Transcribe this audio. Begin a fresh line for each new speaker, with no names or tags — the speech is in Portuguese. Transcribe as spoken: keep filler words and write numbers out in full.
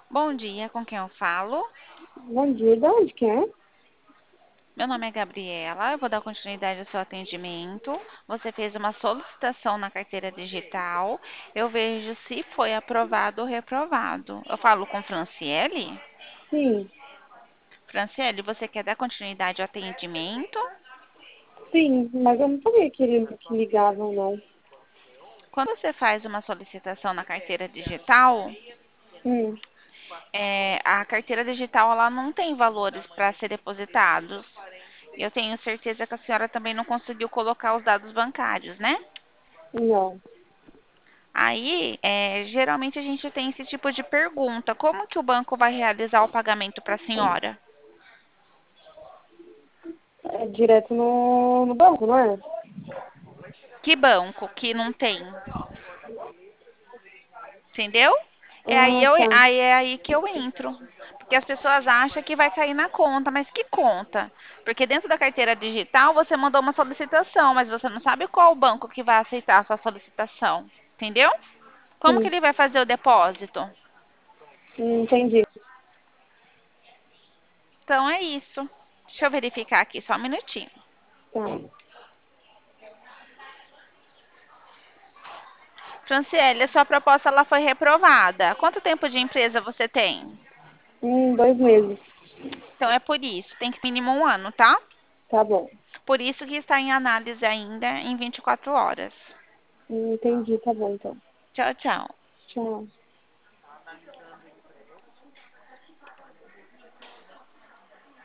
Bom dia, com quem eu falo?
Bom dia, de onde que é?
Meu nome é Gabriela, eu vou dar continuidade ao seu atendimento. Você fez uma solicitação na carteira digital. Eu vejo se foi aprovado ou reprovado. Eu falo com Franciele?
Sim,
Franciele, você quer dar continuidade ao atendimento?
sim, mas eu não sabia que, ele, que ligavam, não.
Quando você faz uma solicitação na carteira digital,
Hum,
é, a carteira digital ela não tem valores para ser depositados. Eu tenho certeza que a senhora também não conseguiu colocar os dados bancários, né?
não.
Aí, é, geralmente a gente tem esse tipo de pergunta: como que o banco vai realizar o pagamento para a senhora?
É direto no, no banco, não é?
Que banco que não tem? Entendeu? É aí,
Ah,
eu,
tá.
aí é aí que eu entro. Porque as pessoas acham que vai cair na conta, mas que conta? Porque dentro da carteira digital você mandou uma solicitação, mas você não sabe qual o banco que vai aceitar a sua solicitação. Entendeu? Como que
Sim,
ele vai fazer o depósito?
hum, entendi.
Então é isso. Deixa eu verificar aqui só um minutinho.
Tá.
Franciele, a sua proposta ela foi reprovada. Quanto tempo de empresa você tem?
Hum, dois meses.
Então é por isso, tem que mínimo um ano, tá?
Tá bom.
Por isso que está em análise ainda em vinte e quatro horas.
Hum, entendi, tá bom então.
Tchau, tchau.
Tchau.